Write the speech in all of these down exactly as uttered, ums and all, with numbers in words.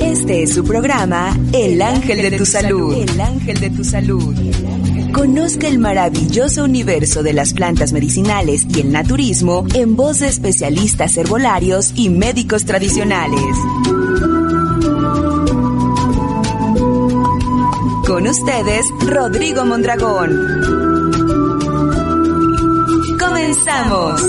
Este es su programa El Ángel de tu Salud. El Ángel de tu Salud. Conozca el maravilloso universo de las plantas medicinales y el naturismo en voz de especialistas herbolarios y médicos tradicionales. Con ustedes, Rodrigo Mondragón. ¡Comenzamos!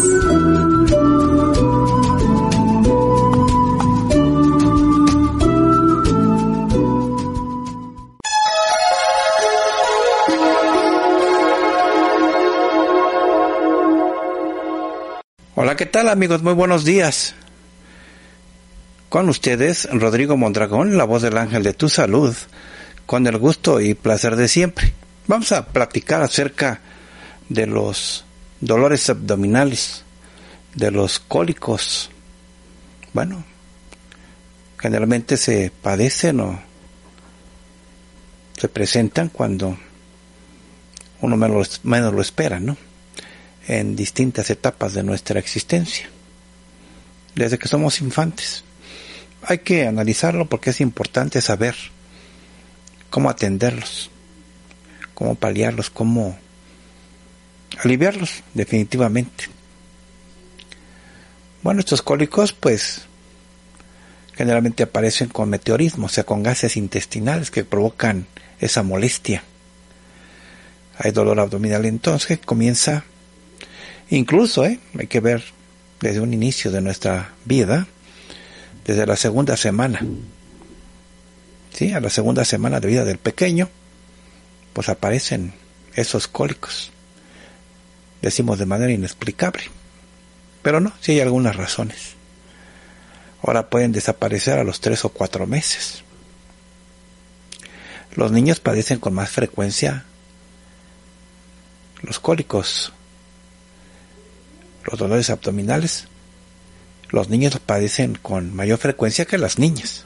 Hola, ¿qué tal, amigos? Muy buenos días. Con ustedes, Rodrigo Mondragón, la voz del Ángel de tu Salud, con el gusto y placer de siempre. Vamos a platicar acerca de los dolores abdominales, de los cólicos. Bueno, generalmente se padecen o se presentan cuando uno menos, menos lo espera, ¿no? En distintas etapas de nuestra existencia, desde que somos infantes. Hay que analizarlo porque es importante saber cómo atenderlos, cómo paliarlos, cómo aliviarlos definitivamente. Bueno, estos cólicos pues generalmente aparecen con meteorismo, o sea, con gases intestinales que provocan esa molestia. Hay dolor abdominal entonces que comienza incluso, ¿eh? hay que ver desde un inicio de nuestra vida, desde la segunda semana. Sí, a la segunda semana de vida del pequeño, pues aparecen esos cólicos. Decimos de manera inexplicable. Pero no, sí hay algunas razones. Ahora pueden desaparecer a los tres o cuatro meses. Los niños padecen con más frecuencia los cólicos, los dolores abdominales. Los niños los padecen con mayor frecuencia que las niñas.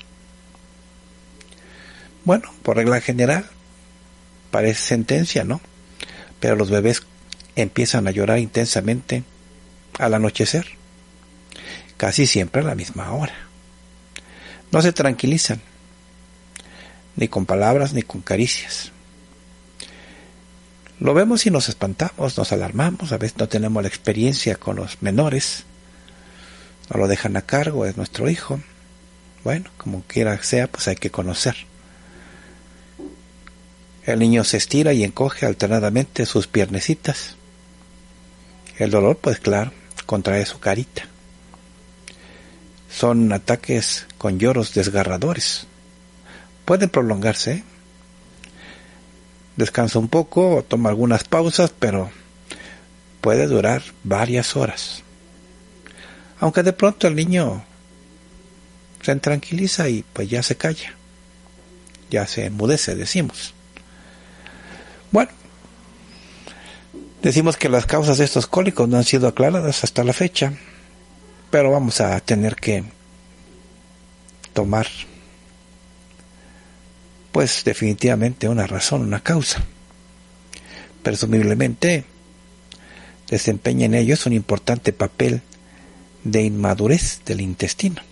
Bueno, por regla general, parece sentencia, ¿no? Pero los bebés empiezan a llorar intensamente al anochecer, casi siempre a la misma hora. No se tranquilizan, ni con palabras ni con caricias. Lo vemos y nos espantamos, nos alarmamos, a veces no tenemos la experiencia con los menores, no lo dejan a cargo, es nuestro hijo. Bueno, como quiera que sea, pues hay que conocer. El niño se estira y encoge alternadamente sus piernecitas. El dolor, pues claro, contrae su carita. Son ataques con lloros desgarradores. Pueden prolongarse, ¿eh? Descansa un poco o toma algunas pausas, pero puede durar varias horas. Aunque de pronto el niño se tranquiliza y pues ya se calla. Ya se enmudece, decimos. Bueno, decimos que las causas de estos cólicos no han sido aclaradas hasta la fecha, pero vamos a tener que tomar pues definitivamente una razón, una causa. Presumiblemente desempeña en ellos un importante papel de inmadurez del intestino.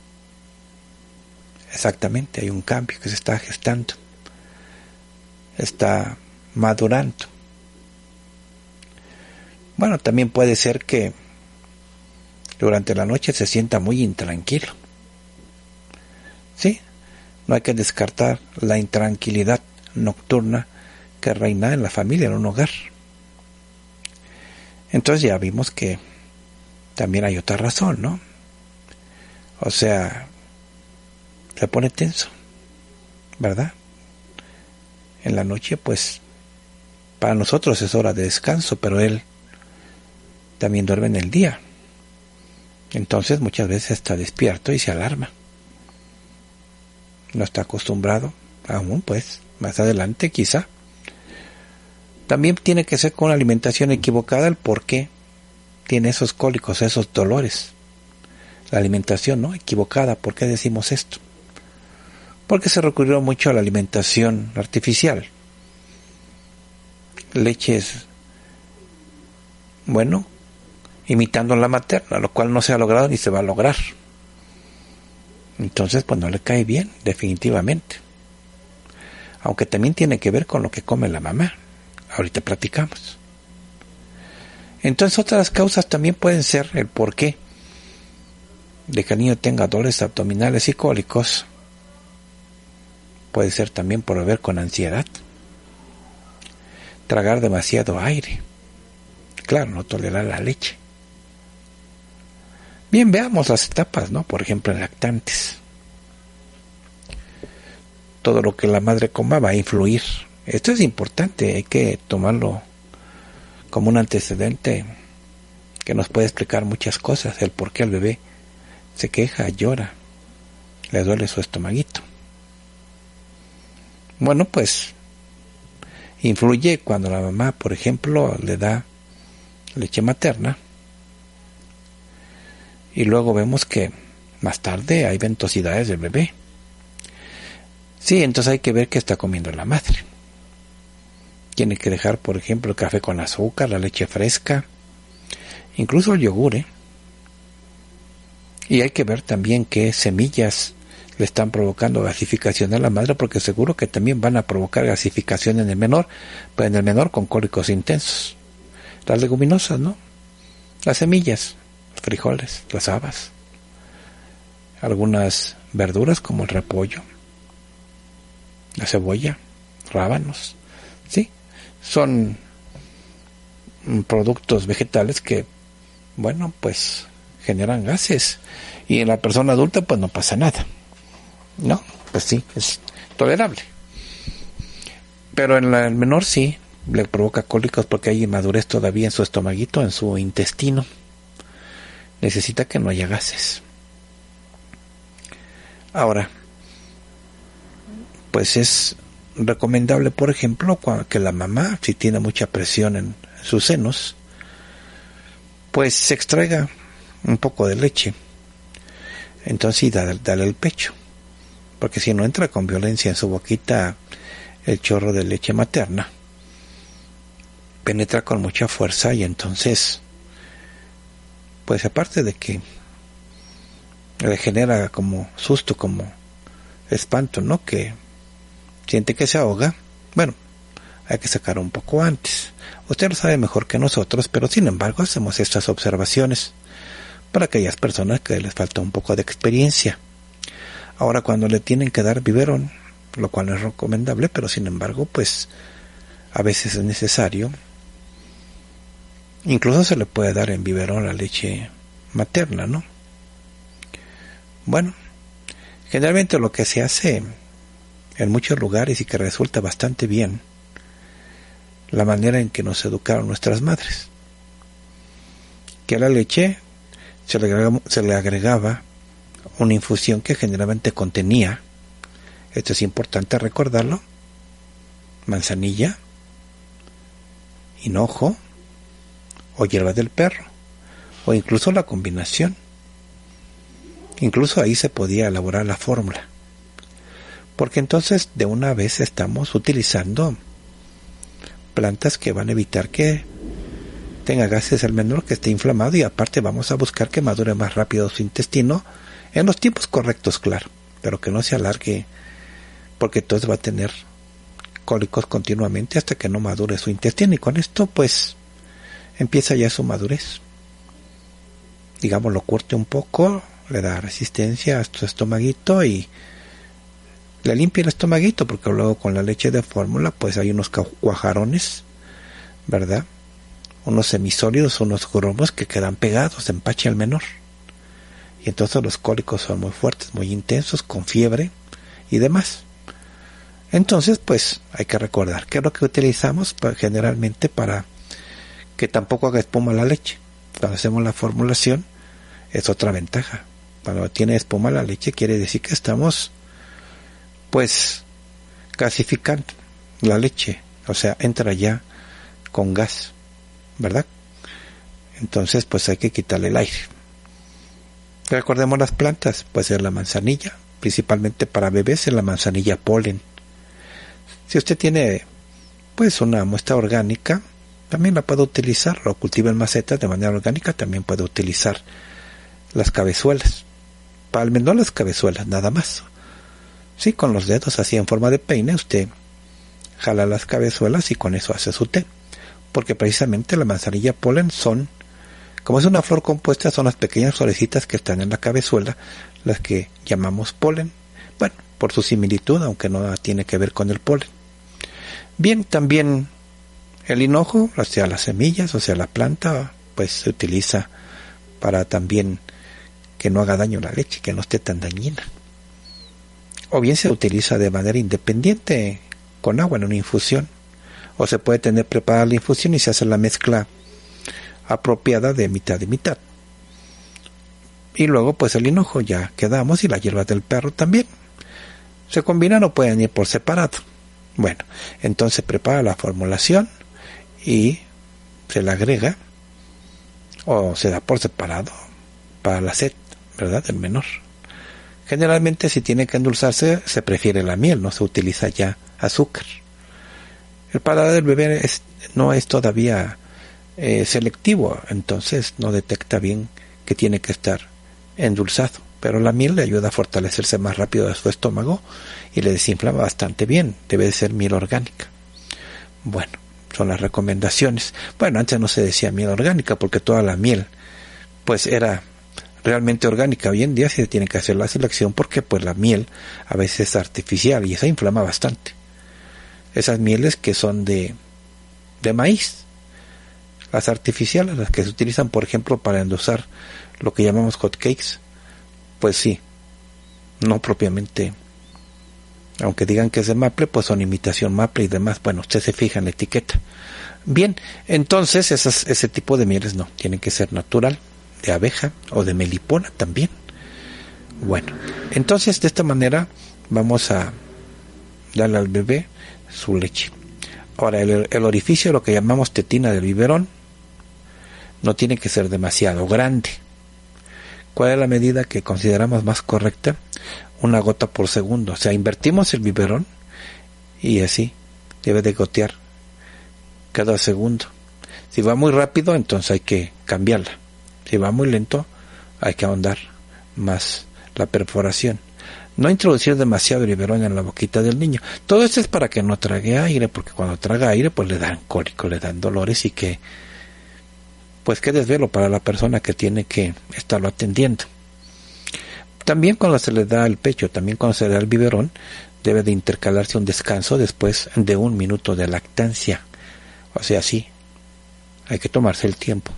Exactamente, hay un cambio que se está gestando, está madurando. Bueno, también puede ser que durante la noche se sienta muy intranquilo. Sí, no hay que descartar la intranquilidad nocturna que reina en la familia, en un hogar. Entonces ya vimos que también hay otra razón, ¿no? O sea, se pone tenso, ¿verdad? En la noche, pues, para nosotros es hora de descanso, pero él también duerme en el día. Entonces muchas veces está despierto y se alarma. No está acostumbrado aún, pues, más adelante quizá. También tiene que ser con una alimentación equivocada el por qué tiene esos cólicos, esos dolores. La alimentación, ¿no? Equivocada. ¿Por qué decimos esto? Porque se recurrió mucho a la alimentación artificial. Leches, bueno, imitando la materna, lo cual no se ha logrado ni se va a lograr. Entonces, pues no le cae bien, definitivamente. Aunque también tiene que ver con lo que come la mamá. Ahorita platicamos. Entonces, otras causas también pueden ser el porqué de que el niño tenga dolores abdominales y cólicos. Puede ser también por beber con ansiedad, tragar demasiado aire, claro, no tolerar la leche. Bien, veamos las etapas, ¿no? Por ejemplo, en lactantes. Todo lo que la madre coma va a influir. Esto es importante, hay que tomarlo como un antecedente que nos puede explicar muchas cosas, el por qué el bebé se queja, llora, le duele su estomaguito. Bueno, pues influye cuando la mamá, por ejemplo, le da leche materna y luego vemos que más tarde hay ventosidades del bebé. Sí, entonces hay que ver qué está comiendo la madre. Tiene que dejar, por ejemplo, el café con azúcar, la leche fresca, incluso el yogur, ¿eh? Y hay que ver también qué semillas le están provocando gasificación a la madre, porque seguro que también van a provocar gasificación en el menor, pero en el menor con cólicos intensos. Las leguminosas, ¿no? Las semillas, los frijoles, las habas, algunas verduras como el repollo, la cebolla, rábanos, ¿sí? Son productos vegetales que, bueno, pues generan gases, y en la persona adulta pues no pasa nada. No, pues sí, es tolerable. Pero en la, el menor sí, le provoca cólicos porque hay inmadurez todavía en su estomaguito, en su intestino. Necesita que no haya gases. Ahora, pues es recomendable, por ejemplo, que la mamá, si tiene mucha presión en sus senos, pues se extraiga un poco de leche. Entonces sí, dale, dale el pecho. Porque si no entra con violencia en su boquita el chorro de leche materna, penetra con mucha fuerza y entonces, pues aparte de que le genera como susto, como espanto, ¿no? Que siente que se ahoga, bueno, hay que sacar un poco antes. Usted lo sabe mejor que nosotros, pero sin embargo hacemos estas observaciones para aquellas personas que les falta un poco de experiencia. Ahora, cuando le tienen que dar biberón, lo cual no es recomendable, pero sin embargo, pues a veces es necesario. Incluso se le puede dar en biberón la leche materna, ¿no? Bueno, generalmente lo que se hace en muchos lugares y que resulta bastante bien, la manera en que nos educaron nuestras madres, que a la leche se le agregaba, se le agregaba una infusión que generalmente contenía, esto es importante recordarlo, manzanilla, hinojo o hierba del perro, o incluso la combinación. Incluso ahí se podía elaborar la fórmula, porque entonces de una vez estamos utilizando plantas que van a evitar que tenga gases el menor, que esté inflamado, y aparte vamos a buscar que madure más rápido su intestino en los tiempos correctos, claro, pero que no se alargue, porque entonces va a tener cólicos continuamente hasta que no madure su intestino, y con esto pues empieza ya su madurez. Digamos, lo curte un poco, le da resistencia a su estomaguito y le limpia el estomaguito, porque luego con la leche de fórmula pues hay unos cuajarones, ¿verdad? Unos semisólidos, unos grumos que quedan pegados, empache al menor. Y entonces los cólicos son muy fuertes, muy intensos, con fiebre y demás. Entonces, pues, hay que recordar que es lo que utilizamos pues, generalmente para que tampoco haga espuma la leche. Cuando hacemos la formulación, es otra ventaja. Cuando tiene espuma la leche, quiere decir que estamos, pues, gasificando la leche. O sea, entra ya con gas, ¿verdad? Entonces, pues hay que quitarle el aire. Recordemos las plantas, puede ser la manzanilla, principalmente para bebés es la manzanilla polen. Si usted tiene pues una muestra orgánica, también la puede utilizar, o cultiva en macetas de manera orgánica, también puede utilizar las cabezuelas. palmes, no las cabezuelas, nada más. Sí, con los dedos así en forma de peine, usted jala las cabezuelas y con eso hace su té. Porque precisamente la manzanilla polen son, como es una flor compuesta, son las pequeñas florecitas que están en la cabezuela, las que llamamos polen. Bueno, por su similitud, aunque no tiene que ver con el polen. Bien, también el hinojo, o sea, las semillas, o sea, la planta, pues se utiliza para también que no haga daño la leche, que no esté tan dañina. O bien se utiliza de manera independiente con agua en una infusión, o se puede tener preparada la infusión y se hace la mezcla apropiada de mitad y mitad. Y luego pues el hinojo ya quedamos, y la hierba del perro también. Se combinan o pueden ir por separado. Bueno, entonces prepara la formulación y se la agrega, o se da por separado para la sed, ¿verdad?, del menor. Generalmente si tiene que endulzarse se prefiere la miel, no se utiliza ya azúcar. El paladar del bebé es, no es todavía eh, selectivo, entonces no detecta bien que tiene que estar endulzado, pero la miel le ayuda a fortalecerse más rápido de su estómago y le desinflama bastante bien. Debe de ser miel orgánica. Bueno, son las recomendaciones. Bueno, antes no se decía miel orgánica porque toda la miel pues era realmente orgánica. Hoy en día se tiene que hacer la selección porque pues la miel a veces es artificial y esa inflama bastante. Esas mieles que son de, de maíz, las artificiales, las que se utilizan por ejemplo para endulzar lo que llamamos hot cakes, pues sí, no propiamente, aunque digan que es de maple, pues son imitación maple y demás. Bueno, usted se fija en la etiqueta. Bien, entonces esas, ese tipo de mieles no, tienen que ser natural, de abeja o de melipona también. Bueno, entonces de esta manera vamos a darle al bebé su leche. Ahora, el, el orificio, lo que llamamos tetina del biberón, no tiene que ser demasiado grande. ¿Cuál es la medida que consideramos más correcta? Una gota por segundo. O sea, invertimos el biberón y así debe de gotear cada segundo. Si va muy rápido, entonces hay que cambiarla. Si va muy lento, hay que ahondar más la perforación. No introducir demasiado el biberón en la boquita del niño. Todo esto es para que no trague aire, porque cuando traga aire, pues le dan cólico, le dan dolores y que, pues qué desvelo para la persona que tiene que estarlo atendiendo. También cuando se le da el pecho, también cuando se le da el biberón, debe de intercalarse un descanso después de un minuto de lactancia. O sea, sí, hay que tomarse el tiempo.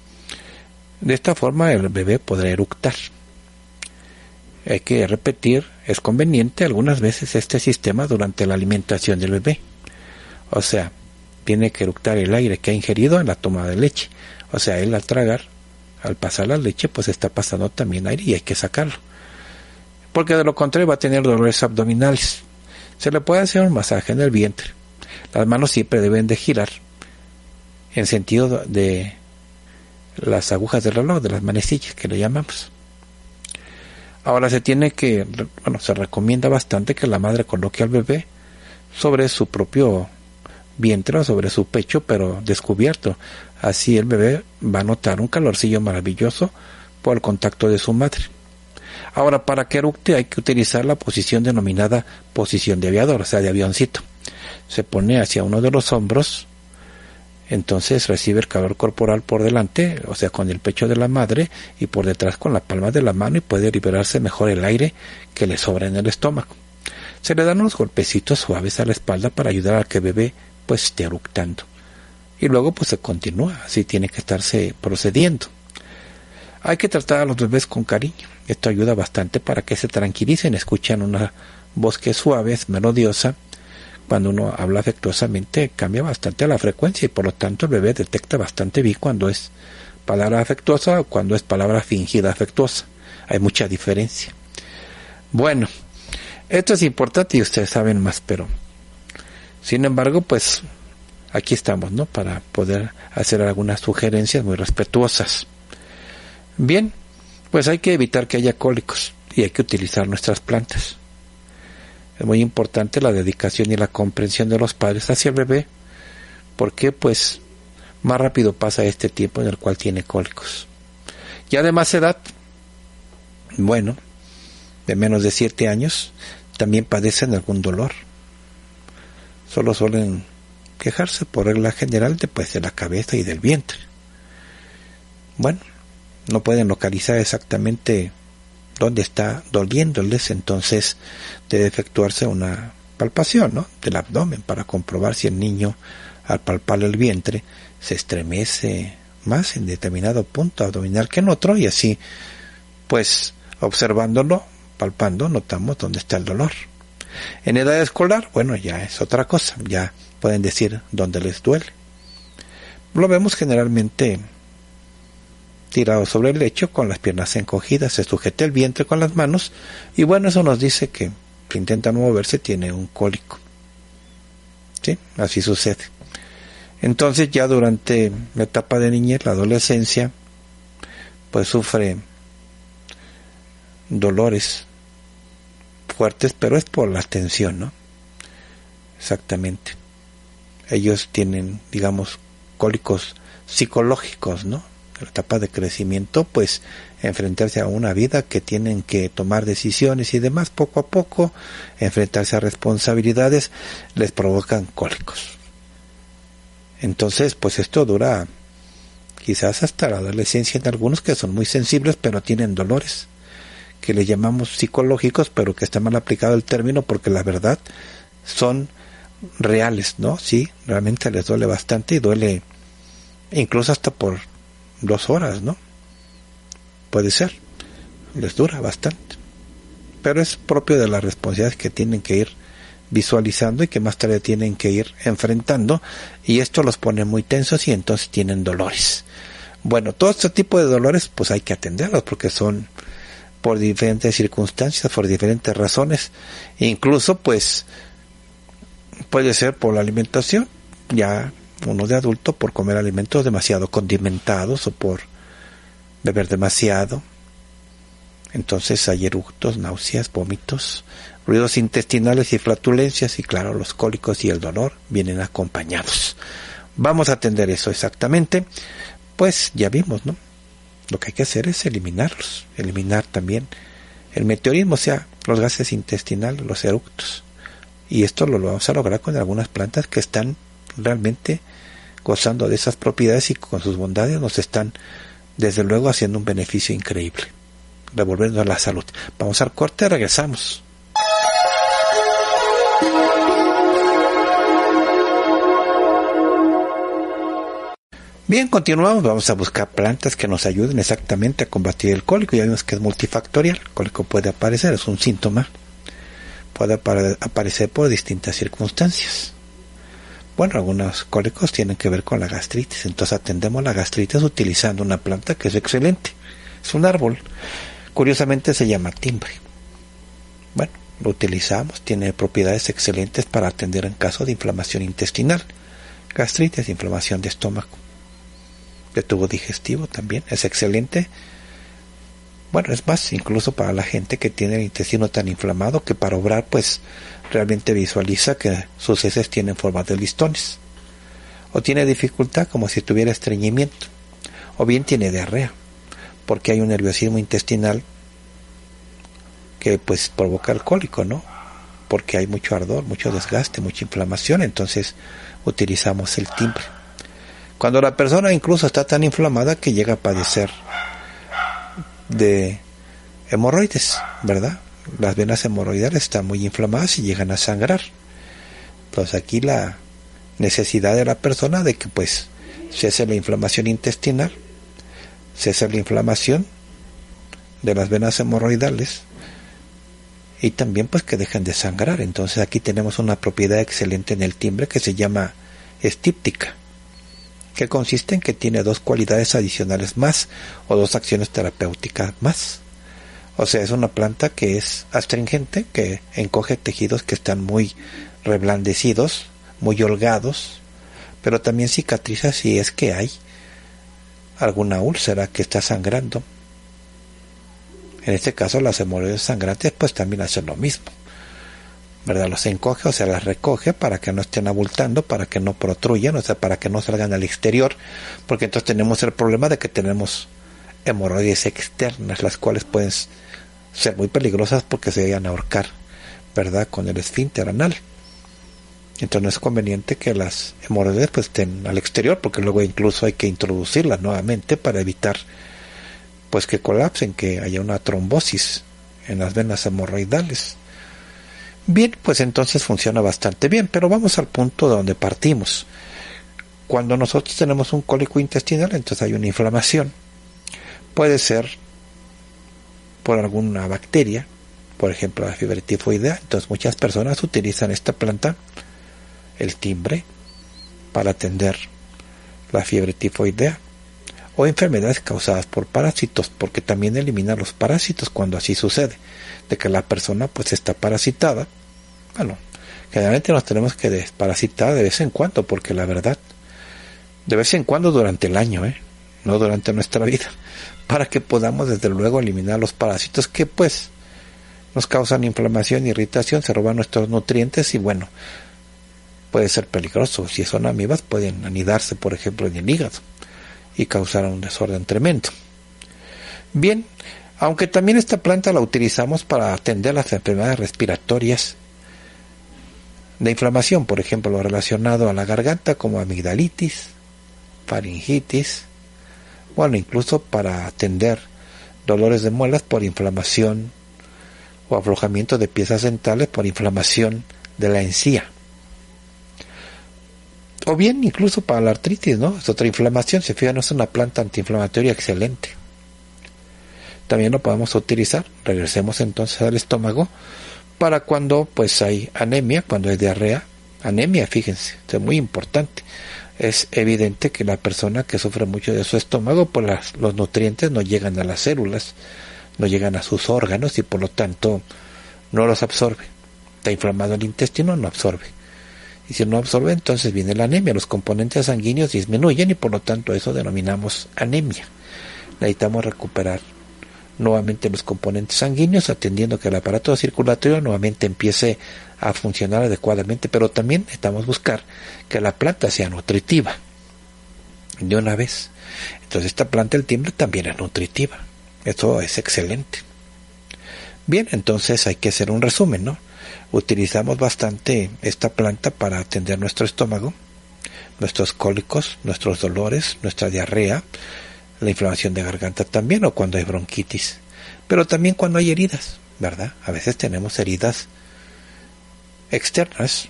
De esta forma el bebé podrá eructar. Hay que repetir, es conveniente algunas veces este sistema durante la alimentación del bebé. O sea, tiene que eructar el aire que ha ingerido en la toma de leche. O sea, él al tragar, al pasar la leche, pues está pasando también aire y hay que sacarlo. Porque de lo contrario va a tener dolores abdominales. Se le puede hacer un masaje en el vientre. Las manos siempre deben de girar en sentido de las agujas del reloj, de las manecillas que le llamamos. Ahora se tiene que, bueno, se recomienda bastante que la madre coloque al bebé sobre su propio vientre o sobre su pecho, pero descubierto. Así el bebé va a notar un calorcillo maravilloso por el contacto de su madre. Ahora, para que eructe hay que utilizar la posición denominada posición de aviador, o sea, de avioncito. Se pone hacia uno de los hombros, entonces recibe el calor corporal por delante, o sea, con el pecho de la madre, y por detrás con la palma de la mano, y puede liberarse mejor el aire que le sobra en el estómago. Se le dan unos golpecitos suaves a la espalda para ayudar a que el bebé pues esté eructando. Y luego pues se continúa, así tiene que estarse procediendo. Hay que tratar a los bebés con cariño. Esto ayuda bastante para que se tranquilicen, escuchan una voz que es suave, es melodiosa. Cuando uno habla afectuosamente cambia bastante la frecuencia y por lo tanto el bebé detecta bastante bien cuando es palabra afectuosa o cuando es palabra fingida afectuosa. Hay mucha diferencia. Bueno, esto es importante y ustedes saben más, pero sin embargo, pues aquí estamos, ¿no? Para poder hacer algunas sugerencias muy respetuosas. Bien, pues hay que evitar que haya cólicos y hay que utilizar nuestras plantas. Es muy importante la dedicación y la comprensión de los padres hacia el bebé, porque pues más rápido pasa este tiempo en el cual tiene cólicos. Ya de más edad, bueno, de menos de siete años también padecen algún dolor. Solo suelen quejarse por regla general de, pues, de la cabeza y del vientre. Bueno, no pueden localizar exactamente dónde está doliéndoles, entonces debe efectuarse una palpación, ¿no?, del abdomen para comprobar si el niño, al palpar el vientre, se estremece más en determinado punto abdominal que en otro, y así, pues, observándolo, palpando, notamos dónde está el dolor. En edad escolar, bueno, ya es otra cosa, ya pueden decir dónde les duele. Lo vemos generalmente tirado sobre el lecho con las piernas encogidas, se sujeta el vientre con las manos, y bueno, eso nos dice que si intenta no moverse tiene un cólico. ¿Sí? Así sucede. Entonces ya durante la etapa de niñez, la adolescencia, pues sufre dolores fuertes, pero es por la tensión, ¿no? Exactamente. Ellos tienen, digamos, cólicos psicológicos, ¿no? En la etapa de crecimiento, pues enfrentarse a una vida que tienen que tomar decisiones y demás, poco a poco, enfrentarse a responsabilidades, les provocan cólicos. Entonces, pues esto dura quizás hasta la adolescencia en algunos que son muy sensibles, pero tienen dolores que le llamamos psicológicos, pero que está mal aplicado el término porque la verdad son reales, ¿no? Sí, realmente les duele bastante y duele incluso hasta por dos horas, ¿no? Puede ser, les dura bastante, pero es propio de las responsabilidades que tienen que ir visualizando y que más tarde tienen que ir enfrentando, y esto los pone muy tensos y entonces tienen dolores. Bueno, todo este tipo de dolores pues hay que atenderlos porque son por diferentes circunstancias, por diferentes razones, incluso pues puede ser por la alimentación, ya uno de adulto por comer alimentos demasiado condimentados o por beber demasiado, entonces hay eructos, náuseas, vómitos, ruidos intestinales y flatulencias, y claro, los cólicos y el dolor vienen acompañados. Vamos a atender eso exactamente, pues ya vimos, ¿no? Lo que hay que hacer es eliminarlos, eliminar también el meteorismo, o sea, los gases intestinales, los eructos, y esto lo vamos a lograr con algunas plantas que están realmente gozando de esas propiedades y con sus bondades nos están desde luego haciendo un beneficio increíble, devolviendo a la salud. Vamos al corte, regresamos. Bien, continuamos, vamos a buscar plantas que nos ayuden exactamente a combatir el cólico. Ya vimos que es multifactorial, el cólico puede aparecer, es un síntoma, puede aparecer por distintas circunstancias. Bueno, algunos cólicos tienen que ver con la gastritis, entonces atendemos la gastritis utilizando una planta que es excelente, es un árbol, curiosamente se llama timbre. Bueno, lo utilizamos, tiene propiedades excelentes para atender en caso de inflamación intestinal, gastritis, inflamación de estómago, de tubo digestivo también, es excelente. Bueno, es más, incluso para la gente que tiene el intestino tan inflamado que para obrar, pues, realmente visualiza que sus heces tienen forma de listones. O tiene dificultad como si tuviera estreñimiento. O bien tiene diarrea, porque hay un nerviosismo intestinal que, pues, provoca el cólico, ¿no? Porque hay mucho ardor, mucho desgaste, mucha inflamación, entonces utilizamos el timbre. Cuando la persona incluso está tan inflamada que llega a padecer de hemorroides, ¿verdad? Las venas hemorroidales están muy inflamadas y llegan a sangrar. Entonces aquí la necesidad de la persona de que pues cese la inflamación intestinal, cese la inflamación de las venas hemorroidales y también pues que dejen de sangrar. Entonces aquí tenemos una propiedad excelente en el timbre que se llama estíptica, que consiste en que tiene dos cualidades adicionales más o dos acciones terapéuticas más. O sea, es una planta que es astringente, que encoge tejidos que están muy reblandecidos, muy holgados, pero también cicatriza si es que hay alguna úlcera que está sangrando. En este caso las hemorroides sangrantes pues también hacen lo mismo, ¿verdad? Los encoge, o sea, las recoge para que no estén abultando, para que no protruyan, o sea, para que no salgan al exterior, porque entonces tenemos el problema de que tenemos hemorroides externas, las cuales pueden ser muy peligrosas porque se vayan a ahorcar, ¿verdad?, con el esfínter anal. Entonces no es conveniente que las hemorroides pues estén al exterior, porque luego incluso hay que introducirlas nuevamente para evitar pues que colapsen, que haya una trombosis en las venas hemorroidales. Bien, pues entonces funciona bastante bien, pero vamos al punto de donde partimos. Cuando nosotros tenemos un cólico intestinal, entonces hay una inflamación. Puede ser por alguna bacteria, por ejemplo la fiebre tifoidea. Entonces muchas personas utilizan esta planta, el timbre, para atender la fiebre tifoidea, o enfermedades causadas por parásitos, porque también elimina los parásitos cuando así sucede, de que la persona pues está parasitada. Bueno, generalmente nos tenemos que desparasitar de vez en cuando, porque la verdad, de vez en cuando durante el año, ¿eh? no durante nuestra vida, para que podamos desde luego eliminar los parásitos que pues nos causan inflamación, irritación, se roban nuestros nutrientes y bueno, puede ser peligroso. Si son amibas pueden anidarse, por ejemplo, en el hígado y causar un desorden tremendo. Bien, aunque también esta planta la utilizamos para atender las enfermedades respiratorias de inflamación, por ejemplo, lo relacionado a la garganta como amigdalitis, faringitis, bueno, incluso para atender dolores de muelas por inflamación o aflojamiento de piezas dentales por inflamación de la encía. O bien incluso para la artritis, ¿no? Es otra inflamación, se fijan, es una planta antiinflamatoria excelente. También lo podemos utilizar, regresemos entonces al estómago, para cuando pues hay anemia, cuando hay diarrea, anemia, fíjense, esto es muy importante. Es evidente que la persona que sufre mucho de su estómago, pues las, los nutrientes no llegan a las células, no llegan a sus órganos y por lo tanto no los absorbe. Está inflamado el intestino, no absorbe. Y si no absorbe, entonces viene la anemia. Los componentes sanguíneos disminuyen y por lo tanto eso denominamos anemia. Necesitamos recuperar nuevamente los componentes sanguíneos, atendiendo que el aparato circulatorio nuevamente empiece a funcionar adecuadamente, pero también necesitamos buscar que la planta sea nutritiva de una vez. Entonces esta planta, el timbre, también es nutritiva. Eso es excelente. Bien, entonces hay que hacer un resumen, ¿no? Utilizamos bastante esta planta para atender nuestro estómago, nuestros cólicos, nuestros dolores, nuestra diarrea, la inflamación de garganta también, o cuando hay bronquitis, pero también cuando hay heridas, ¿verdad? A veces tenemos heridas externas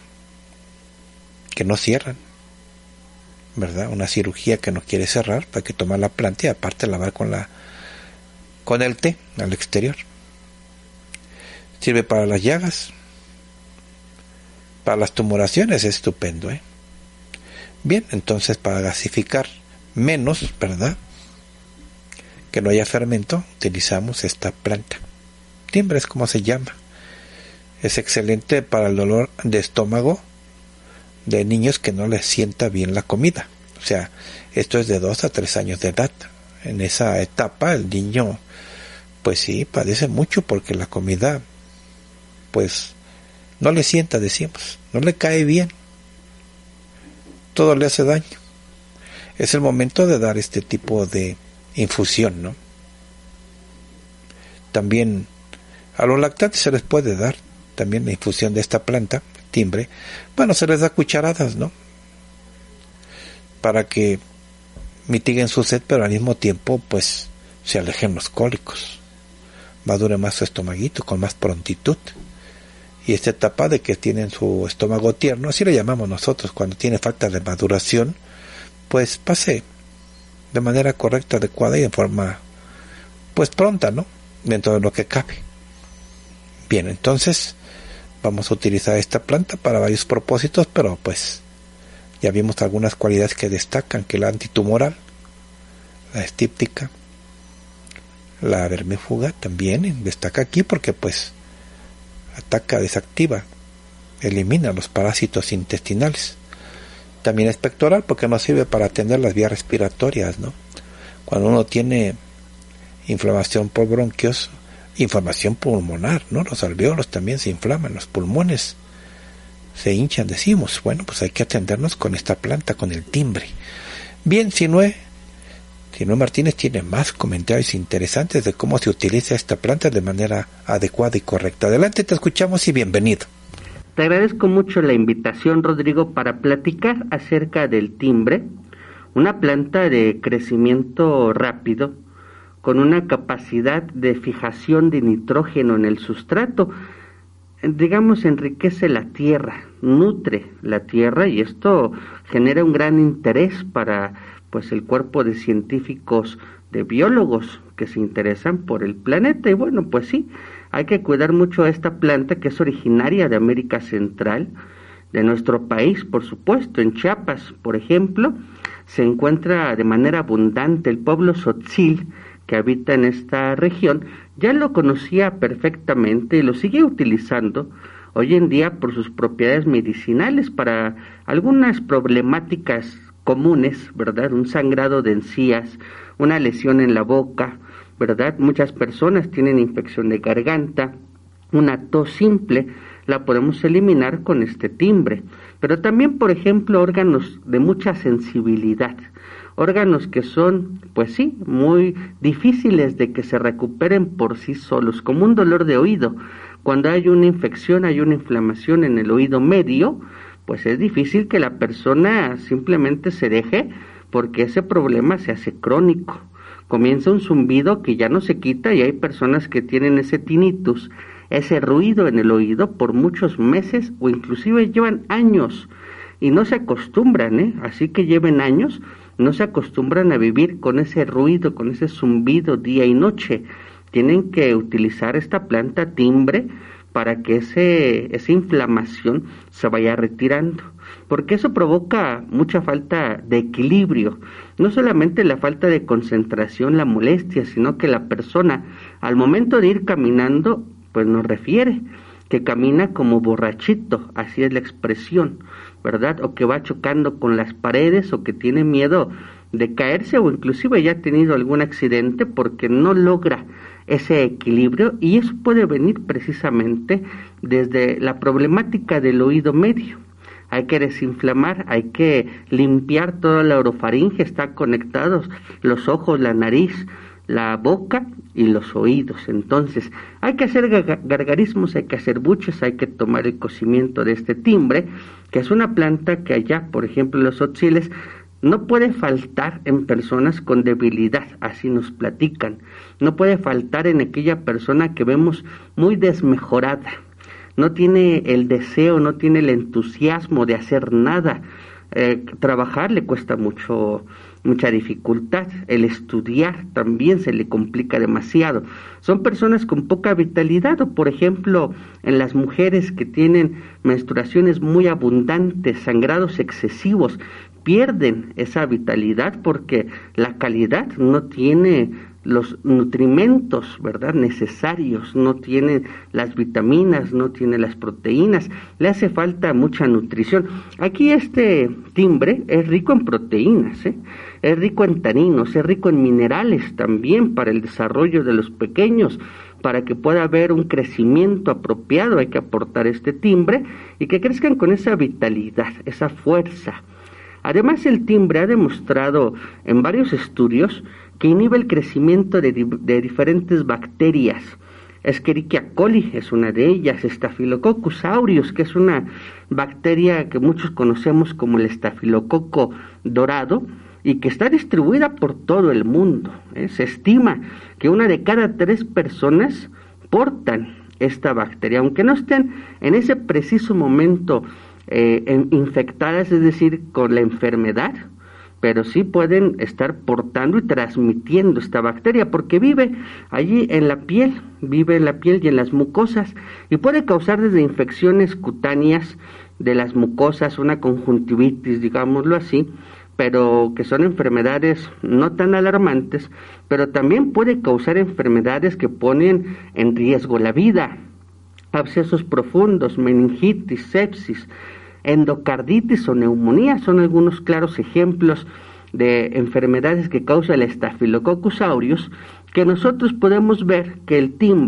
que no cierran, ¿verdad? Una cirugía que no quiere cerrar, pues hay que tomar la planta y aparte lavar con la con el té al exterior. Sirve para las llagas, para las tumoraciones es estupendo, ¿eh? Bien, entonces para gasificar menos, ¿verdad?, que no haya fermento, utilizamos esta planta. Timbre es como se llama. Es excelente para el dolor de estómago de niños que no les sienta bien la comida. O sea, esto es de dos a tres años de edad. En esa etapa el niño, pues sí, padece mucho porque la comida, pues, no le sienta, decimos, no le cae bien. Todo le hace daño. Es el momento de dar este tipo de infusión, ¿no? También a los lactantes se les puede dar también la infusión de esta planta, timbre. Bueno, se les da cucharadas, ¿no?, para que mitiguen su sed, pero al mismo tiempo, pues, se alejen los cólicos. Madure más su estomaguito con más prontitud. Y esta etapa de que tienen su estómago tierno, así le llamamos nosotros, cuando tiene falta de maduración, pues pase de manera correcta, adecuada y de forma pues pronta, ¿no?, dentro de lo que cabe. Bien, entonces vamos a utilizar esta planta para varios propósitos, pero pues ya vimos algunas cualidades que destacan, que la antitumoral, la estíptica, la vermífuga también destaca aquí porque pues ataca, desactiva, elimina los parásitos intestinales. También es pectoral porque nos sirve para atender las vías respiratorias, ¿no? Cuando uno tiene inflamación por bronquios, inflamación pulmonar, ¿no? Los alvéolos también se inflaman, los pulmones se hinchan, decimos. Bueno, pues hay que atendernos con esta planta, con el timbre. Bien, si no, Tino Martínez tiene más comentarios interesantes de cómo se utiliza esta planta de manera adecuada y correcta. Adelante, te escuchamos y bienvenido. Te agradezco mucho la invitación, Rodrigo, para platicar acerca del timbre, una planta de crecimiento rápido, con una capacidad de fijación de nitrógeno en el sustrato. Digamos, enriquece la tierra, nutre la tierra, y esto genera un gran interés para pues el cuerpo de científicos, de biólogos que se interesan por el planeta. Y bueno, pues sí, hay que cuidar mucho a esta planta, que es originaria de América Central, de nuestro país, por supuesto. En Chiapas, por ejemplo, se encuentra de manera abundante. El pueblo Tzotzil, que habita en esta región, ya lo conocía perfectamente y lo sigue utilizando hoy en día por sus propiedades medicinales para algunas problemáticas comunes, ¿verdad? Un sangrado de encías, una lesión en la boca, ¿verdad? Muchas personas tienen infección de garganta, una tos simple, la podemos eliminar con este timbre. Pero también, por ejemplo, órganos de mucha sensibilidad, órganos que son, pues sí, muy difíciles de que se recuperen por sí solos, como un dolor de oído. Cuando hay una infección, hay una inflamación en el oído medio, pues es difícil que la persona simplemente se deje, porque ese problema se hace crónico. Comienza un zumbido que ya no se quita, y hay personas que tienen ese tinnitus, ese ruido en el oído, por muchos meses o inclusive llevan años y no se acostumbran, ¿eh? Así que lleven años, no se acostumbran a vivir con ese ruido, con ese zumbido día y noche. Tienen que utilizar esta planta timbre para que ese, esa inflamación se vaya retirando, porque eso provoca mucha falta de equilibrio, no solamente la falta de concentración, la molestia, sino que la persona al momento de ir caminando, pues nos refiere que camina como borrachito, así es la expresión, ¿verdad? O que va chocando con las paredes, o que tiene miedo de caerse, o inclusive ya ha tenido algún accidente porque no logra ese equilibrio, y eso puede venir precisamente desde la problemática del oído medio. Hay que desinflamar, hay que limpiar toda la orofaringe, están conectados los ojos, la nariz, la boca y los oídos. Entonces hay que hacer gargarismos, hay que hacer buches, hay que tomar el cocimiento de este timbre, que es una planta que allá, por ejemplo, en los Tzotziles, no puede faltar en personas con debilidad, así nos platican. No puede faltar en aquella persona que vemos muy desmejorada, no tiene el deseo, no tiene el entusiasmo de hacer nada. Eh, trabajar le cuesta mucho, mucha dificultad, el estudiar también se le complica demasiado. Son personas con poca vitalidad, o por ejemplo, en las mujeres que tienen menstruaciones muy abundantes, sangrados excesivos, pierden esa vitalidad porque la calidad no tiene los nutrimentos, ¿verdad?, necesarios, no tiene las vitaminas, no tiene las proteínas, le hace falta mucha nutrición. Aquí este timbre es rico en proteínas, ¿eh? Es rico en taninos, es rico en minerales también para el desarrollo de los pequeños. Para que pueda haber un crecimiento apropiado hay que aportar este timbre y que crezcan con esa vitalidad, esa fuerza. Además, el timbre ha demostrado en varios estudios que inhibe el crecimiento de, de diferentes bacterias. Escherichia coli es una de ellas, Staphylococcus aureus, que es una bacteria que muchos conocemos como el estafilococo dorado y que está distribuida por todo el mundo, ¿eh? Se estima que una de cada tres personas portan esta bacteria, aunque no estén en ese preciso momento Eh, en, infectadas, es decir, con la enfermedad, pero sí pueden estar portando y transmitiendo esta bacteria, porque vive allí en la piel, vive en la piel y en las mucosas, y puede causar desde infecciones cutáneas de las mucosas, una conjuntivitis, digámoslo así, pero que son enfermedades no tan alarmantes, pero también puede causar enfermedades que ponen en riesgo la vida. Abscesos profundos, meningitis, sepsis, endocarditis o neumonía son algunos claros ejemplos de enfermedades que causa el Staphylococcus aureus, que nosotros podemos ver que el timbre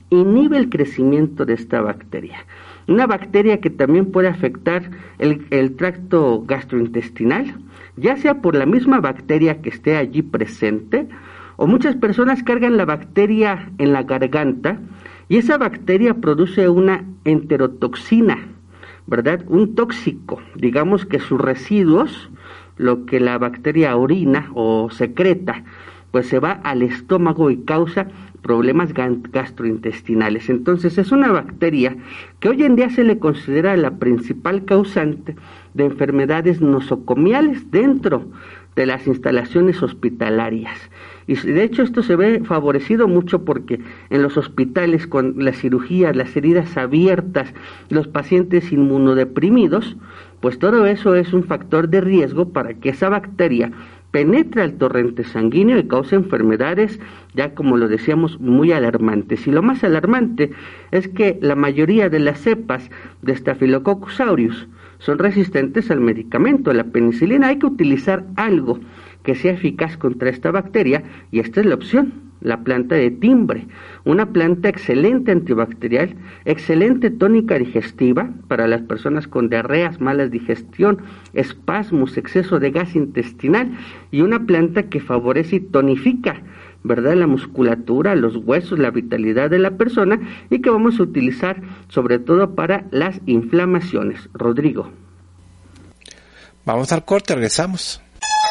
inhibe el crecimiento de esta bacteria. Una bacteria que también puede afectar el, el tracto gastrointestinal, ya sea por la misma bacteria que esté allí presente, o muchas personas cargan la bacteria en la garganta y esa bacteria produce una enterotoxina, ¿verdad? Un tóxico, digamos que sus residuos, lo que la bacteria orina o secreta, pues se va al estómago y causa problemas gastrointestinales. Entonces es una bacteria que hoy en día se le considera la principal causante de enfermedades nosocomiales dentro de las instalaciones hospitalarias. Y de hecho esto se ve favorecido mucho porque en los hospitales con las cirugías, las heridas abiertas, los pacientes inmunodeprimidos, pues todo eso es un factor de riesgo para que esa bacteria penetre al torrente sanguíneo y cause enfermedades, ya como lo decíamos, muy alarmantes. Y lo más alarmante es que la mayoría de las cepas de Staphylococcus aureus son resistentes al medicamento, a la penicilina. Hay que utilizar algo que sea eficaz contra esta bacteria y esta es la opción, la planta de timbre, una planta excelente antibacterial, excelente tónica digestiva para las personas con diarreas, mala digestión, espasmos, exceso de gas intestinal, y una planta que favorece y tonifica, ¿verdad?, la musculatura, los huesos, la vitalidad de la persona, y que vamos a utilizar sobre todo para las inflamaciones. Rodrigo. Vamos al corte, regresamos.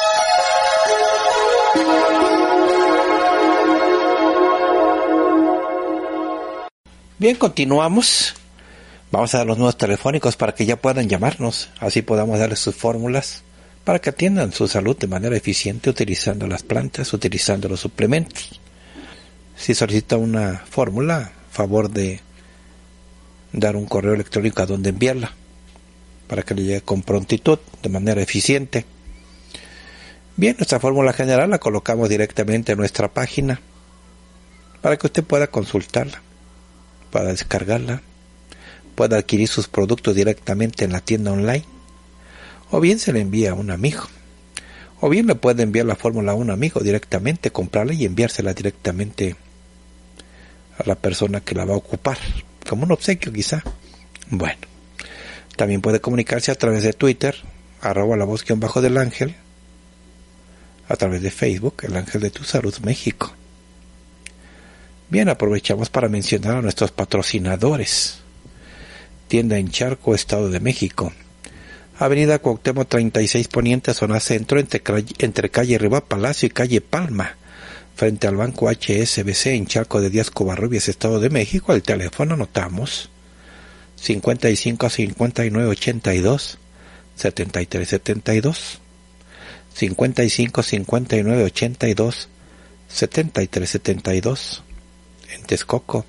Bien, continuamos. Vamos a dar los números telefónicos para que ya puedan llamarnos, así podamos darles sus fórmulas para que atiendan su salud de manera eficiente utilizando las plantas, utilizando los suplementos. Si solicita una fórmula, favor de dar un correo electrónico a donde enviarla para que le llegue con prontitud, de manera eficiente. Bien, nuestra fórmula general la colocamos directamente en nuestra página para que usted pueda consultarla, para descargarla, pueda adquirir sus productos directamente en la tienda online, o bien se le envía a un amigo, o bien le puede enviar la fórmula a un amigo directamente, comprarla y enviársela directamente a la persona que la va a ocupar, como un obsequio quizá. Bueno, también puede comunicarse a través de Twitter, arroba la voz guión bajo del ángel, a través de Facebook, el Ángel de tu Salud México. Bien, aprovechamos para mencionar a nuestros patrocinadores. Tienda en Charco, Estado de México. Avenida Cuauhtémoc treinta y seis Poniente, zona centro, entre, entre calle Riva Palacio y calle Palma, frente al Banco H S B C en Charco de Díaz Covarrubias, Estado de México. El teléfono anotamos cincuenta y cinco, cincuenta y nueve, ochenta y dos, setenta y tres, setenta y dos. cincuenta y cinco, cincuenta y nueve, ochenta y dos, setenta y tres, setenta y dos. En Texcoco,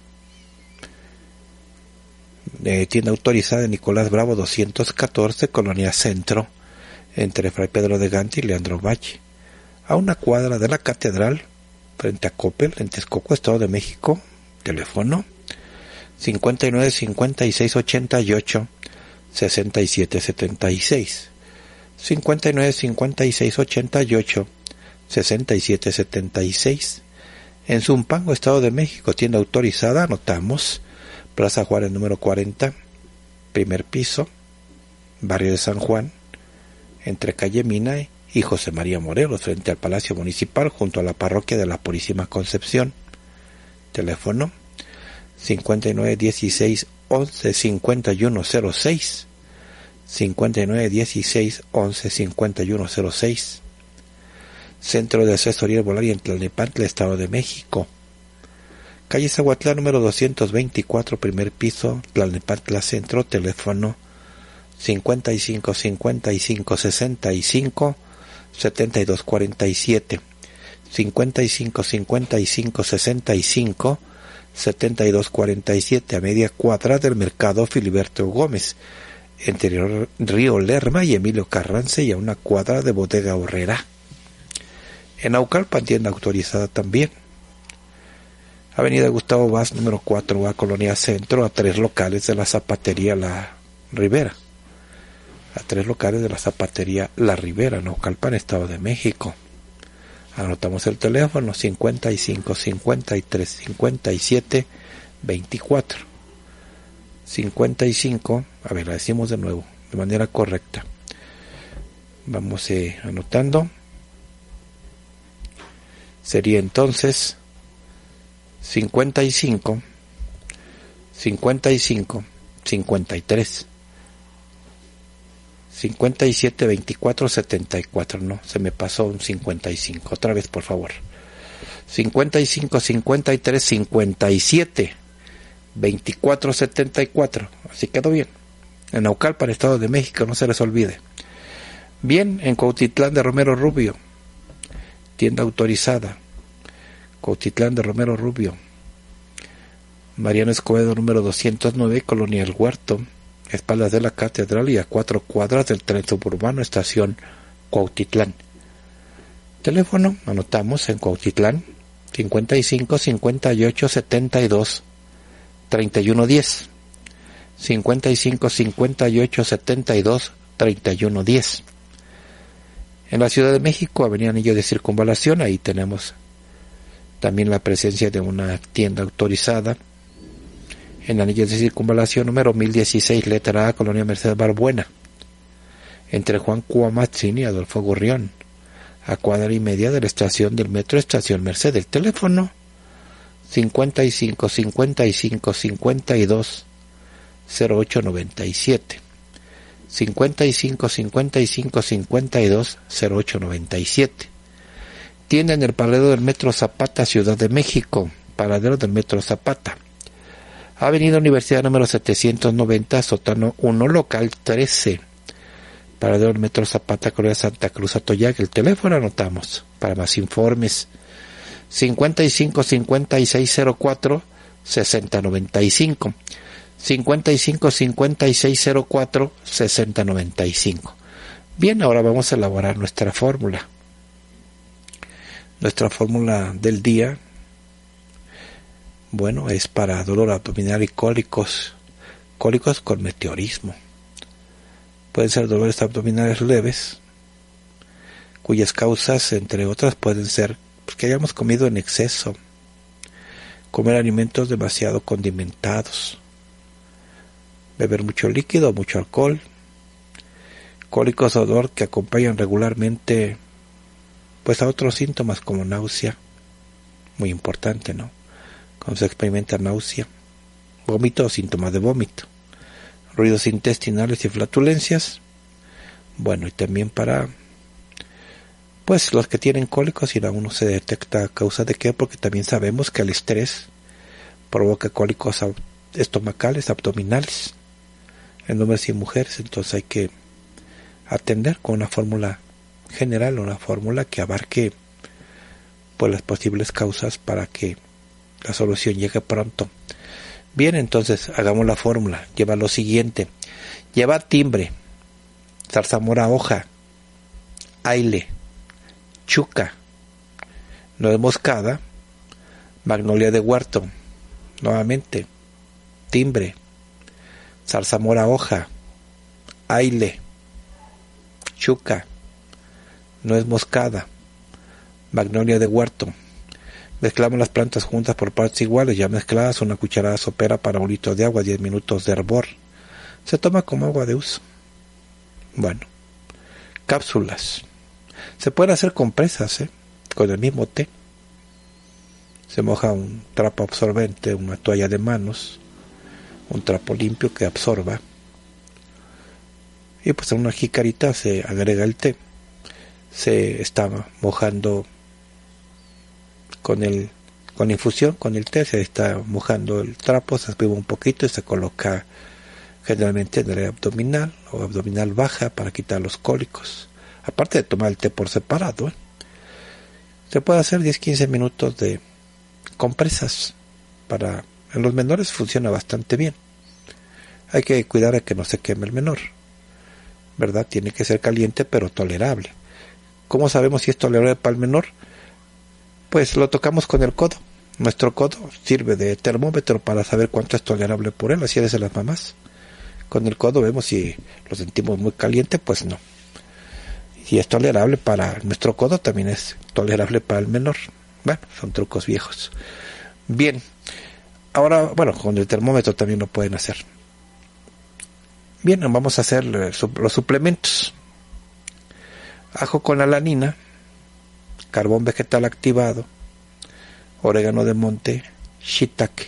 eh, tienda autorizada de Nicolás Bravo doscientos catorce, Colonia Centro, entre Fray Pedro de Gante y Leandro Valle, a una cuadra de la Catedral, frente a Coppel, en Texcoco, Estado de México. Teléfono cincuenta y nueve, cincuenta y seis, ochenta y ocho, sesenta y siete, setenta y seis, cincuenta y nueve, cincuenta y seis, ochenta y ocho, sesenta y siete, setenta y seis. En Zumpango, Estado de México, tienda autorizada, anotamos, Plaza Juárez número cuarenta, primer piso, barrio de San Juan, entre calle Mina y José María Morelos, frente al Palacio Municipal, junto a la parroquia de la Purísima Concepción. Teléfono cincuenta y nueve, dieciséis, once, cincuenta y uno, cero seis, cincuenta y nueve, dieciséis, once, cincuenta y uno, cero seis. Centro de Asesoría Herbolaria en Tlalnepantla, Estado de México. Calle Zahuatlán número doscientos veinticuatro, primer piso, Tlalnepantla Centro. Teléfono cincuenta y cinco, cincuenta y cinco, sesenta y cinco, setenta y dos, cuarenta y siete. cincuenta y cinco, cincuenta y cinco, sesenta y cinco, setenta y dos, cuarenta y siete, a media cuadra del Mercado Filiberto Gómez, entre Río Lerma y Emilio Carranza, y a una cuadra de Bodega Horrera. En Naucalpan, tienda autorizada también. Avenida Gustavo Vaz, número cuatro A, Colonia Centro, a tres locales de la Zapatería La Ribera. A tres locales de la Zapatería La Ribera, Naucalpan, Estado de México. Anotamos el teléfono cincuenta y cinco, cincuenta y tres, cincuenta y siete, veinticuatro. cincuenta y cinco, a ver, la decimos de nuevo, de manera correcta. Vamos eh, anotando. Sería entonces cincuenta y cinco, cincuenta y cinco, cincuenta y tres, cincuenta y siete, veinticuatro, setenta y cuatro. No, se me pasó un cincuenta y cinco. Otra vez, por favor. cincuenta y cinco, cincuenta y tres, cincuenta y siete, veinticuatro, setenta y cuatro. Así quedó bien. En Naucalpan, Estado de México, no se les olvide. Bien, en Cuautitlán de Romero Rubio, tienda autorizada. Cuautitlán de Romero Rubio, Mariano Escobedo número doscientos nueve, Colonia El Huerto, espaldas de la Catedral y a cuatro cuadras del tren suburbano, estación Cuautitlán. Teléfono, anotamos en Cuautitlán, cincuenta y cinco, cincuenta y ocho, setenta y dos, treinta y uno diez. cincuenta y cinco, cincuenta y ocho, setenta y dos, treinta y uno diez. En la Ciudad de México, Avenida Anillo de Circunvalación, ahí tenemos también la presencia de una tienda autorizada. En Anillo de Circunvalación número mil dieciséis, letra A, Colonia Mercedes Barbuena, entre Juan Cuamatzin y Adolfo Gurrión, a cuadra y media de la estación del metro Estación Merced. El teléfono cincuenta y cinco, cincuenta y cinco, cincuenta y dos, cero ocho noventa y siete. cincuenta y cinco, cincuenta y cinco, cincuenta y dos, cero ocho noventa y siete. Tienda en el paradero del Metro Zapata, Ciudad de México, paradero del Metro Zapata. Avenida Universidad número setecientos noventa, sótano uno, local trece. Paradero del Metro Zapata, Colonia Santa Cruz, Atoyac. El teléfono anotamos para más informes. cincuenta y cinco, cincuenta y seis, cero cuatro, sesenta noventa y cinco. cincuenta y cinco, cincuenta y seis, cero cuatro, sesenta noventa y cinco. Bien, ahora vamos a elaborar nuestra fórmula. Nuestra fórmula del día, bueno, es para dolor abdominal y cólicos, cólicos con meteorismo. Pueden ser dolores abdominales leves, cuyas causas, entre otras, pueden ser pues, que hayamos comido en exceso, comer alimentos demasiado condimentados, beber mucho líquido o mucho alcohol, cólicos o dolor que acompañan regularmente pues a otros síntomas como náusea, muy importante, ¿no? Cuando se experimenta náusea, vómito o síntomas de vómito, ruidos intestinales y flatulencias. Bueno, y también para pues los que tienen cólicos, y aún no se detecta a causa de qué, porque también sabemos que el estrés provoca cólicos estomacales, abdominales, en hombres y mujeres. Entonces hay que atender con una fórmula general, una fórmula que abarque pues las posibles causas para que la solución llegue pronto. Bien, entonces hagamos la fórmula. Lleva lo siguiente: lleva timbre, zarzamora hoja, aile, chuca, nuez moscada, magnolia de huerto. Nuevamente, timbre, zarzamora hoja, aile, chuca, nuez moscada, magnolia de huerto. Mezclamos las plantas juntas por partes iguales, ya mezcladas, una cucharada sopera para un litro de agua, diez minutos de hervor. Se toma como agua de uso. Bueno, cápsulas. Se pueden hacer compresas, ¿eh? Con el mismo té. Se moja un trapo absorbente, una toalla de manos, un trapo limpio que absorba. Y pues en una jicarita se agrega el té. Se está mojando con el con infusión, con el té, se está mojando el trapo, se exprime un poquito y se coloca generalmente en el área abdominal o abdominal baja para quitar los cólicos. Aparte de tomar el té por separado, ¿eh? Se puede hacer diez a quince minutos de compresas. Para en los menores funciona bastante bien. Hay que cuidar a que no se queme el menor, ¿verdad? Tiene que ser caliente pero tolerable. ¿Cómo sabemos si es tolerable para el menor? Pues lo tocamos con el codo. Nuestro codo sirve de termómetro para saber cuánto es tolerable por él, así es de las mamás. Con el codo vemos si lo sentimos muy caliente, pues no. Si es tolerable para nuestro codo, también es tolerable para el menor. Bueno, son trucos viejos. Bien, ahora, bueno, con el termómetro también lo pueden hacer. Bien, vamos a hacer los suplementos. Ajo con alanina, carbón vegetal activado, orégano de monte, shiitake.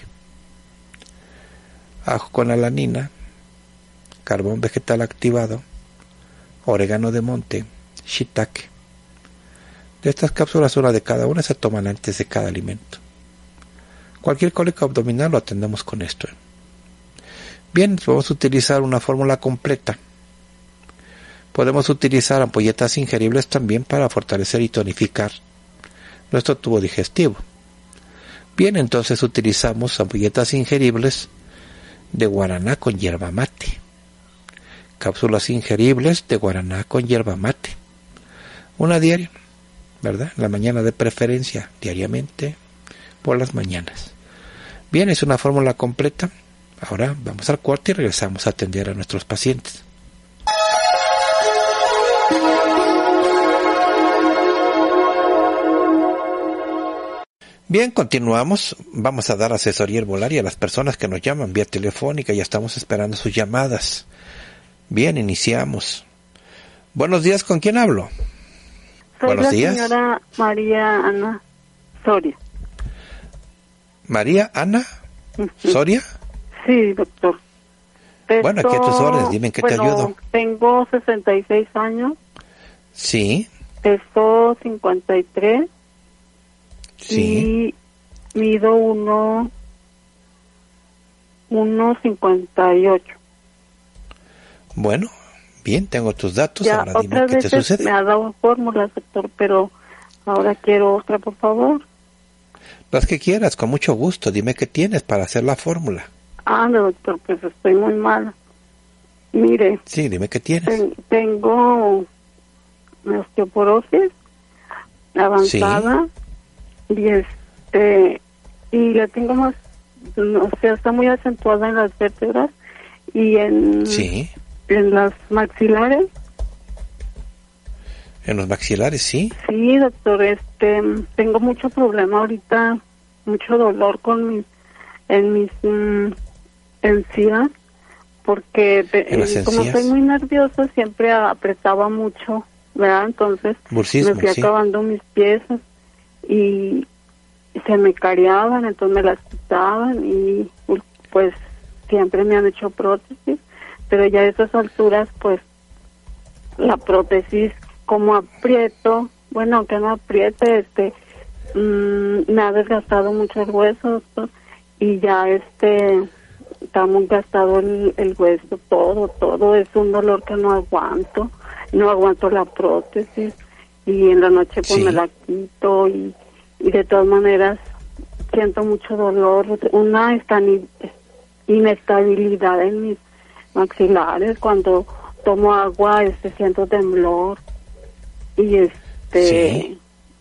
Ajo con alanina, carbón vegetal activado, orégano de monte, shiitake. De estas cápsulas, una de cada una se toman antes de cada alimento. Cualquier cólico abdominal lo atendemos con esto. Bien, podemos utilizar una fórmula completa. Podemos utilizar ampolletas ingeribles también para fortalecer y tonificar nuestro tubo digestivo. Bien, entonces utilizamos ampolletas ingeribles de guaraná con yerba mate. Cápsulas ingeribles de guaraná con yerba mate. Una diaria, ¿verdad? En la mañana de preferencia, diariamente, por las mañanas. Bien, es una fórmula completa. Ahora vamos al corte y regresamos a atender a nuestros pacientes. Bien, continuamos. Vamos a dar asesoría herbolaria a las personas que nos llaman vía telefónica. Ya estamos esperando sus llamadas. Bien, iniciamos. Buenos días, ¿con quién hablo? Soy Buenos la días. señora María Ana Soria. María Ana Soria. Sí, doctor. Peso, Bueno, aquí a tus órdenes, dime en qué bueno, te ayudo. Tengo sesenta y seis años, Sí, peso cincuenta y tres sí. y mido uno, uno cincuenta y ocho. Bueno, bien, tengo tus datos. Ya Ahora dime otras qué te veces sucede. me ha dado fórmulas, doctor, pero ahora quiero otra, por favor. Las que quieras, con mucho gusto. Dime qué tienes para hacer la fórmula. Ah, no, doctor, pues estoy muy mala. Mire, Sí, dime qué tienes. ten- tengo osteoporosis avanzada y este y la tengo más, o sea, está muy acentuada en las vértebras y en Sí, en las maxilares. en los maxilares, sí. Sí, doctor, este tengo mucho problema ahorita, mucho dolor con mis en mis mm, encías, porque En las eh, como encías. soy muy nerviosa siempre apretaba mucho, ¿verdad? Entonces Bursismo, me fui sí. acabando mis piezas y se me careaban, entonces me las quitaban y pues siempre me han hecho prótesis, pero ya a esas alturas pues la prótesis como aprieto, bueno, aunque no apriete, este mmm, me ha desgastado mucho el hueso, doctor, y ya este está muy gastado el, el hueso, todo, todo es un dolor que no aguanto, no aguanto la prótesis y en la noche pues Sí. me la quito y, y de todas maneras siento mucho dolor, una estani- inestabilidad en mis maxilares, cuando tomo agua este siento temblor y este Sí.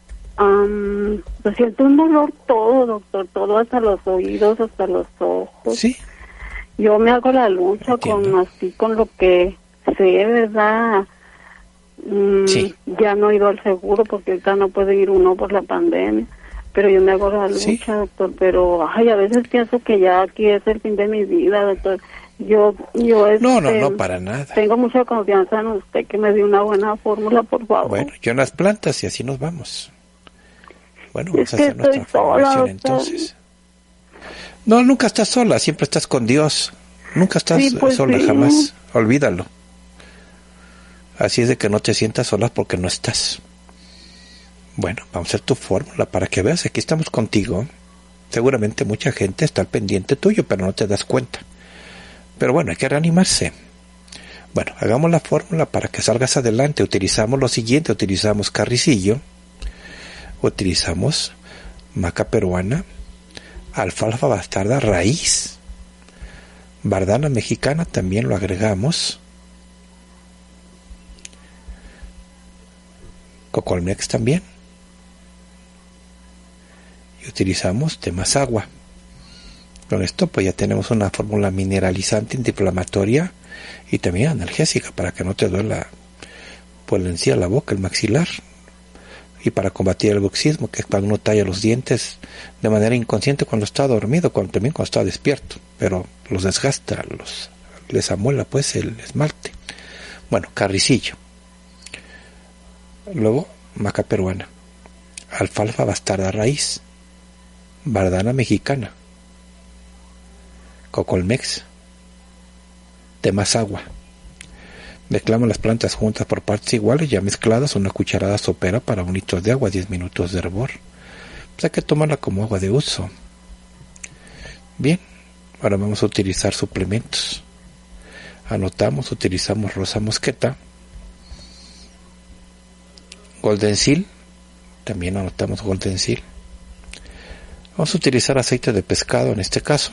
um, pues siento un dolor todo, doctor, todo, hasta los oídos, hasta los ojos. Sí, Yo me hago la lucha Entiendo. con así con lo que sé, ¿verdad? Mm, Sí. Ya no he ido al seguro porque ahorita no puede ir uno por la pandemia, pero yo me hago la lucha, Sí. doctor, pero ay, a veces pienso que ya aquí es el fin de mi vida, doctor. Yo yo no, no, este, no, para nada. tengo mucha confianza en usted, que me dé una buena fórmula, por favor. Bueno, yo en las plantas y así nos vamos. Bueno, Es vamos a que hacer nuestra estoy sola, formulación doctor. entonces. No, nunca estás sola, siempre estás con Dios. Nunca estás Sí, pues sola, sí. jamás. Olvídalo. Así es de que no te sientas sola porque no estás. Bueno, vamos a hacer tu fórmula para que veas, aquí estamos contigo. Seguramente mucha gente está al pendiente tuyo, pero no te das cuenta. Pero bueno, hay que reanimarse. Bueno, hagamos la fórmula para que salgas adelante. Utilizamos lo siguiente, utilizamos carricillo, utilizamos maca peruana, alfalfa bastarda raíz, bardana mexicana también lo agregamos, cocolmex también, y utilizamos temas agua. Con esto pues ya tenemos una fórmula mineralizante, antiinflamatoria y también analgésica para que no te duela pues la encía, la boca, el maxilar. y para combatir el bruxismo, que es cuando uno talla los dientes de manera inconsciente cuando está dormido, cuando, también cuando está despierto, pero los desgasta, los les amuela pues el esmalte. Bueno, carricillo. Luego, maca peruana, alfalfa bastarda raíz, bardana mexicana, cocolmex, de más agua. Mezclamos las plantas juntas por partes iguales, ya mezcladas, una cucharada sopera para un litro de agua, diez minutos de hervor. Pues hay que tomarla como agua de uso. Bien, ahora vamos a utilizar suplementos. Anotamos, utilizamos rosa mosqueta, golden seal, también anotamos golden seal. Vamos a utilizar aceite de pescado en este caso,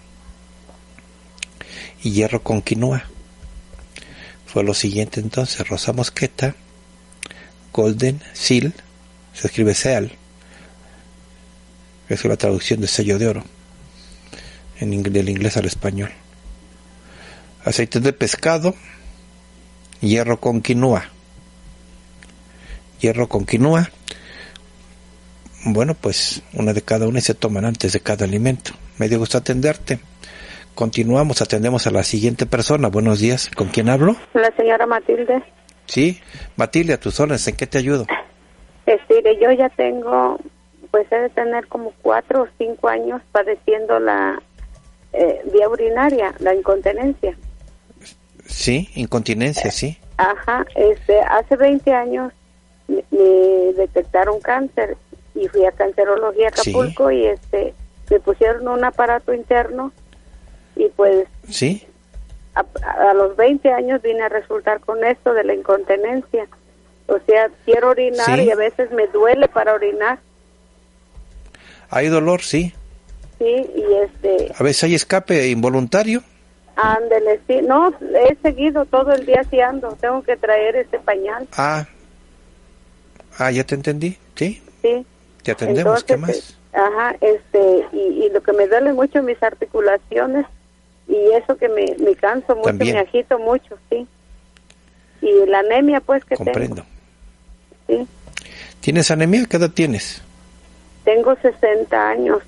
y hierro con quinoa. Fue lo siguiente entonces: rosa mosqueta, golden seal, se escribe seal, es la traducción de sello de oro en inglés, del inglés al español. Aceite de pescado, hierro con quinoa. Hierro con quinoa, bueno, pues una de cada una y se toman antes de cada alimento. Me dio gusto atenderte. Continuamos, atendemos a la siguiente persona. Buenos días, ¿con quién hablo? La señora Matilde. Sí, Matilde, a tus órdenes, ¿en qué te ayudo? Este, yo ya tengo, pues he de tener como cuatro o cinco años padeciendo la eh, vía urinaria, la incontinencia. Sí, incontinencia, sí. Ajá, este, hace veinte años me, me detectaron cáncer y fui a Cancerología Acapulco, sí. Y este, me pusieron un aparato interno. Y pues ¿sí? a, a los veinte años vine a resultar con esto de la incontinencia. O sea, quiero orinar, ¿sí? Y a veces me duele para orinar. ¿Hay dolor? Sí. Sí, y este... ¿A veces hay escape involuntario? Ándele, sí. No, he seguido todo el día así ando. Tengo que traer este pañal. Ah, ah, ya te entendí, ¿sí? Sí. Te atendemos, entonces, ¿qué más? Ajá, este, y, y lo que me duele mucho mis articulaciones, y eso que me, me canso mucho, también. Me agito mucho, sí. Y la anemia, pues, que comprendo. Tengo. Sí. ¿Tienes anemia? ¿Qué edad tienes? Tengo sesenta años.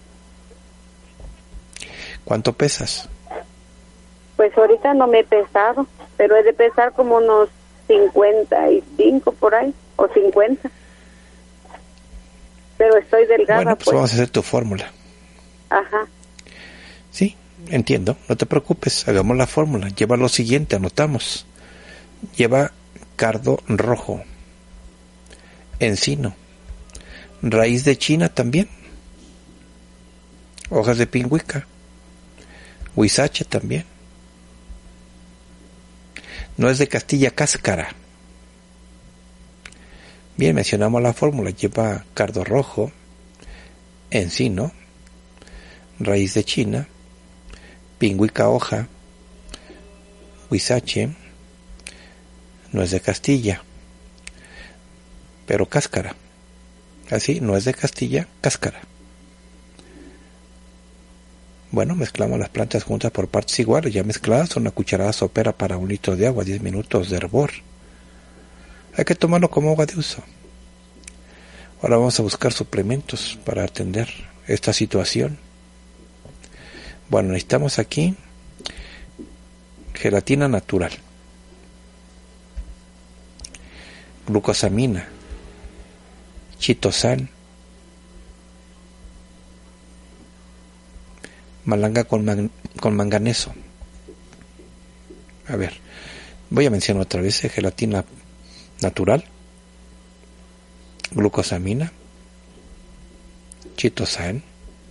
¿Cuánto pesas? Pues ahorita no me he pesado, pero he de pesar como unos cincuenta y cinco por ahí, o cincuenta. Pero estoy delgada. Bueno, pues, pues vamos a hacer tu fórmula. Ajá. Sí, entiendo, no te preocupes, hagamos la fórmula. Lleva lo siguiente, anotamos. Lleva cardo rojo, encino, raíz de china también, hojas de pingüica, huizache también, nuez de Castilla cáscara. Bien, mencionamos la fórmula. Lleva cardo rojo, encino, raíz de china, pingüica hoja, huizache, nuez de Castilla, pero cáscara. Así, nuez de Castilla, cáscara. Bueno, mezclamos las plantas juntas por partes iguales, ya mezcladas, una cucharada sopera para un litro de agua, diez minutos de hervor. Hay que tomarlo como agua de uso. Ahora vamos a buscar suplementos para atender esta situación. Bueno, necesitamos aquí gelatina natural, glucosamina, chitosan, malanga con, man, con manganeso. A ver, voy a mencionar otra vez, eh, gelatina natural, glucosamina, chitosan,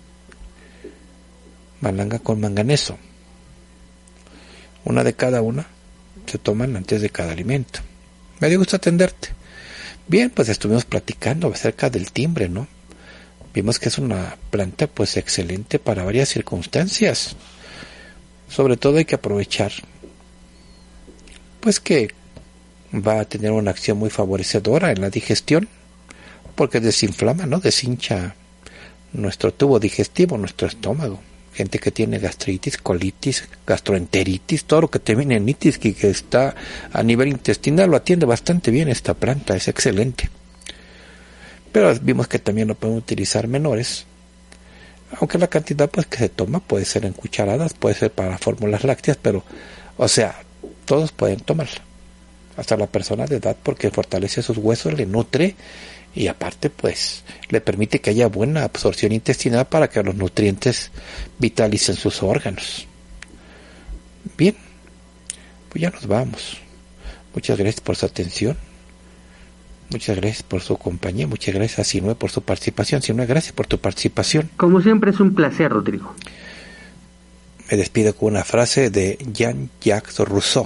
malanga con manganeso. Una de cada una se toman antes de cada alimento. Me dio gusto atenderte. Bien, pues estuvimos platicando acerca del timbre, ¿no? Vimos que es una planta pues excelente para varias circunstancias. Sobre todo hay que aprovechar pues que va a tener una acción muy favorecedora en la digestión, porque desinflama, ¿no? Deshincha nuestro tubo digestivo, nuestro estómago. Gente que tiene gastritis, colitis, gastroenteritis, todo lo que termina en itis, que, que está a nivel intestinal, lo atiende bastante bien esta planta, es excelente. Pero vimos que también lo podemos utilizar menores, aunque la cantidad pues que se toma puede ser en cucharadas, puede ser para fórmulas lácteas, pero, o sea, todos pueden tomarla, hasta la persona de edad, porque fortalece sus huesos, le nutre y aparte pues le permite que haya buena absorción intestinal para que los nutrientes vitalicen sus órganos. Bien, pues ya nos vamos. Muchas gracias por su atención. Muchas gracias por su compañía. Muchas gracias a Sinue por su participación. Sinue, gracias por tu participación. Como siempre es un placer, Rodrigo. Me despido con una frase de Jean-Jacques Rousseau.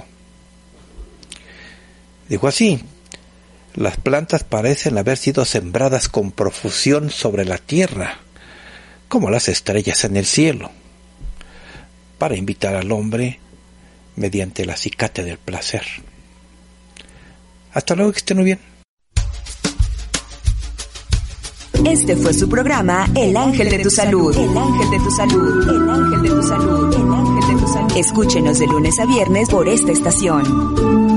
Dijo así: las plantas parecen haber sido sembradas con profusión sobre la tierra, como las estrellas en el cielo, para invitar al hombre mediante el acicate del placer. Hasta luego, que estén muy bien. Este fue su programa El Ángel de tu Salud. El Ángel de tu Salud. El Ángel de tu Salud. El Ángel de tu Salud. Escúchenos de lunes a viernes por esta estación.